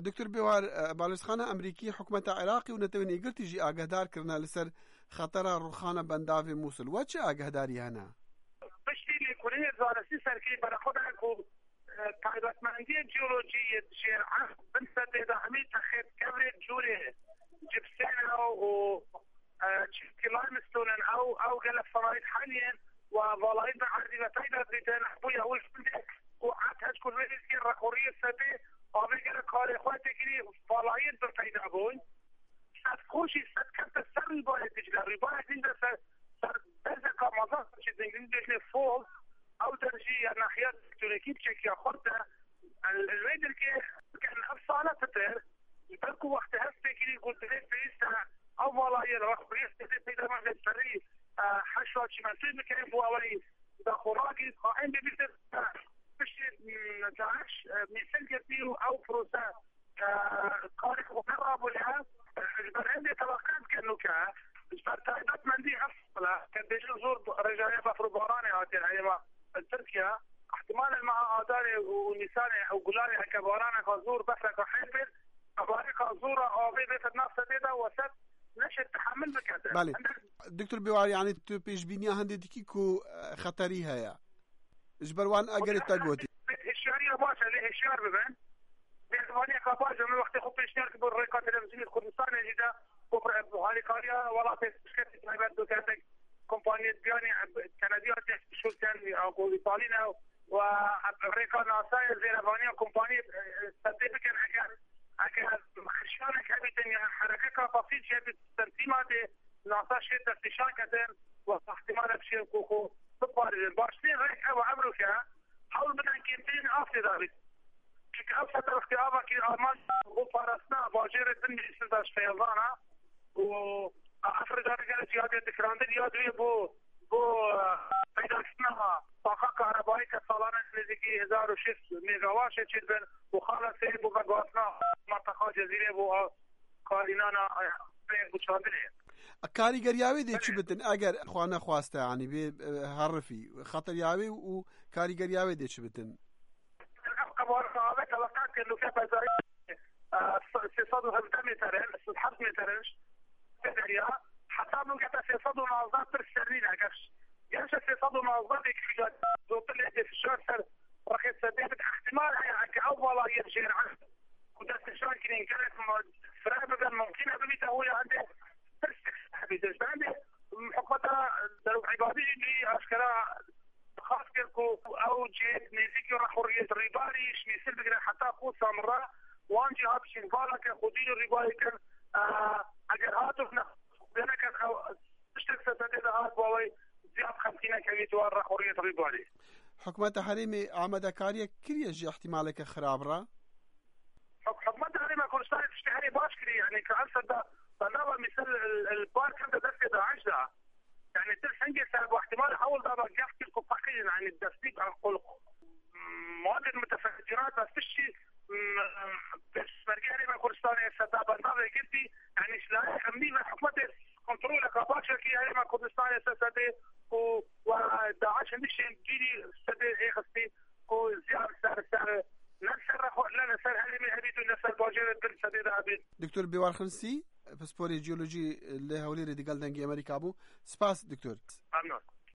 دکتور بیوار بالوسخانە ئەمریکی حکوومەتە عێراقی و نەتەوەی گرتیژی ئاگادار کردنا لەسەر خەتەرە ڕووخانە بەنداوی مووسڵ وە چه ئاگاداری هەنا پشتی لێکۆڵینی زارەسی سەرکەی بەرەخۆدان و تایبەتمەندی جیۆلۆجی جێرعەن بنسە تێدا هەمی تەخێتکەوێت جوورێ جبسێنە و چیزکی لایمستۆنن ئەو گەلە فەڕایت حەلیێن و ڤاڵایت بە عەردیبەتایدا بریتن بۆی ئەوەش بندێک و هەج کوردێکی ڕەخۆڕیە سەبێ ئاوێگەرە کارێ خۆی تێگیری ڤاڵایت بەپەیدا بوون سەدخۆشی سەدکەتە سەر ڕیبایەت دیجلە ڕیبایەت هیندا سەر دەرزەکە مەزان چیز ئینگلیزی فۆڵ أو ترجي ناحيات الكترونيكية بشكل خطة الويدر كان أفصالة تتر يبقوا وقت هسته كده قلت ليه فيسا أو والله يروح بريسته في ما جسري حشوة شمالتين مكان بوالي ده خراجي قائم ببيتر مش نتعش مثل كثير أو فروسا قارق وقرب لها البرهند طبقات كأنه كا التعداد من دي أفصلة كان بيجي زور رجالية بفرباراني هاتين هاي تركيا احتمال مع آداري ونساني أو قلاني كباراني خازور بحرك وحيبر أباري خازورة أوبي بيت نفسه ديدا وسط نشد تحمل بكذا بالي دكتور بيوار يعني تو بيش بينيا هندي ديكيكو خطريها يا جبروان أجر التاجوتي الشعرية باشا ليه الشعر ببين بيتواني كباجة من وقت خطي الشعر كبر ريقة تلفزيوني الكردستان يجدا كبر هالي قارية ولا تسكت تنبات دوكاتك كومبانيات بياني كنديات شولتن أو إيطالينا وأمريكا ناساير زي لبنانية كومبانيات سنتيفيكن أكاد خشانك هبتن يعني حركة بسيط شيء تنظيمات ناسا شيء تفتيشان كتن واحتمال بشيء كوكو تبارد باشتين ريك أو أمريكا حاول بدنا كنتين أفضل ذلك كيف أفضل اختيارها كي أرمان وفارسنا باجير الدنيا سنداش فيضانا و أفرد هذا زيادة تكراندل يادوي بو پیدا کردنها طاقه كهربائي كسالانه نزدیکی 1006 ميجاوات چیزن و خالص بو بگواسنا منطقه جزیره بو کارینانا بوچاندنه کاریگریاوی دی چی بتن اگر خوانه خواسته يعني به حرفي خطریاوی و کاریگریاوی دی چی بتن قبار صاحبه توقعت انه في بازاري 600 متر 600 متر تدريا حسب لقطة 600 منظمة ترسلين عكش يعني 600 منظمة كفيات زوت اللي في الشارع رخيص سبيت احتمال هي أول يرجع عنه وده استشار كنين كانت فرق بدل ممكن أبدا هو عنده ترسل عنده حكمتها عبادي اللي أشكرا خاص كركو أو جيت نزيك راح حرية الرباري شميسل بقنا حتى أخو سامرا وانجي هات شنفالا كخدين الرباري كان أجر هاتفنا بنا كان اشترك ستة هات بواي زياد 50 كمية راح حرية الرباري حكومة حريمي عمد كاريا كريج احتمالك خراب را حكومة حريمي كورستاني تشتهري باشكري يعني كان صدا بنابا مثل البارك هذا دفع دا عجلة يعني تلحنجي سابو احتمال حول دابا جافتي القفاقين عن الدفليق عن قلق مواد المتفجرات بس فيش بس مرجعني ما كورستاني صدا بنابا يكتي يعني شلاي أمني حكومة كنترول كباشا كي يعني ما كورستاني سادي وداعش نشين جيلي سادي ايه خصي كو زيادة سعر نسر هلمي هبيتو نسر باجر الدل سادي دا عبيد دكتور بيوار خمسي بسپۆری جیۆلۆژی لە هەولێری دەگەڵ دەنگی ئەمریکا بوو. سپاس دکتۆر.